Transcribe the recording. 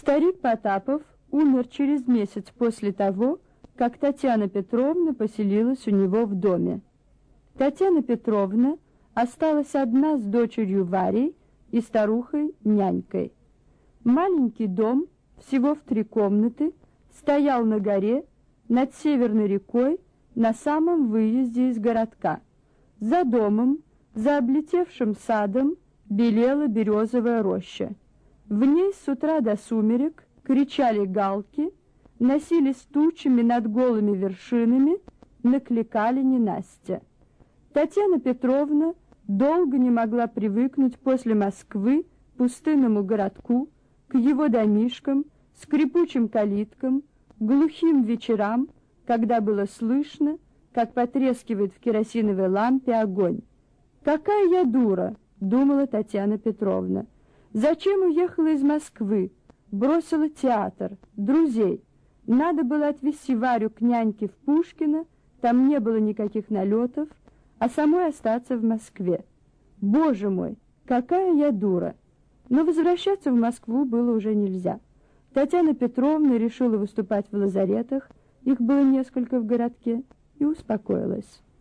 Старик Потапов умер через месяц после того, как Татьяна Петровна поселилась у него в доме. Татьяна Петровна осталась одна с дочерью Варей и старухой-нянькой. Маленький дом, всего в 3 комнаты, стоял на горе над Северной рекой на самом выезде из городка. За домом, за облетевшим садом, белела березовая роща. В ней с утра до сумерек кричали галки, носились тучами над голыми вершинами, накликали ненастья. Татьяна Петровна долго не могла привыкнуть после Москвы к пустынному городку, к его домишкам, скрипучим калиткам, глухим вечерам, когда было слышно, как потрескивает в керосиновой лампе огонь. «Какая я дура!» — думала Татьяна Петровна. «Зачем уехала из Москвы? Бросила театр, друзей. Надо было отвезти Варю к няньке в Пушкино, там не было никаких налетов, а самой остаться в Москве. Боже мой, какая я дура!» Но возвращаться в Москву было уже нельзя. Татьяна Петровна решила выступать в лазаретах, их было несколько в городке, и успокоилась.